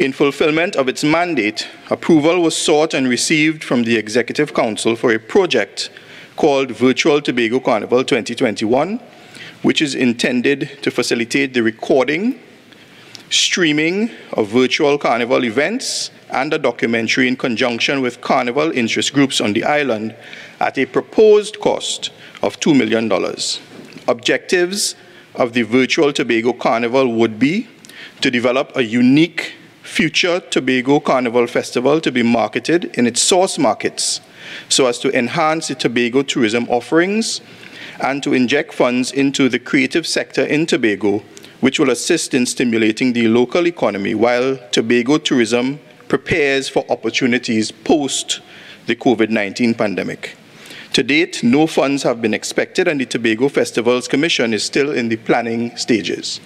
In fulfillment of its mandate, approval was sought and received from the Executive Council for a project called Virtual Tobago Carnival 2021, which is intended to facilitate the recording, streaming of virtual carnival events and a documentary in conjunction with carnival interest groups on the island at a proposed cost of $2 million. Objectives of the Virtual Tobago Carnival would be to develop a unique future Tobago Carnival Festival to be marketed in its source markets so as to enhance the Tobago tourism offerings and to inject funds into the creative sector in Tobago, which will assist in stimulating the local economy while Tobago tourism prepares for opportunities post the COVID-19 pandemic. To date, no funds have been expected and the Tobago Festivals Commission is still in the planning stages.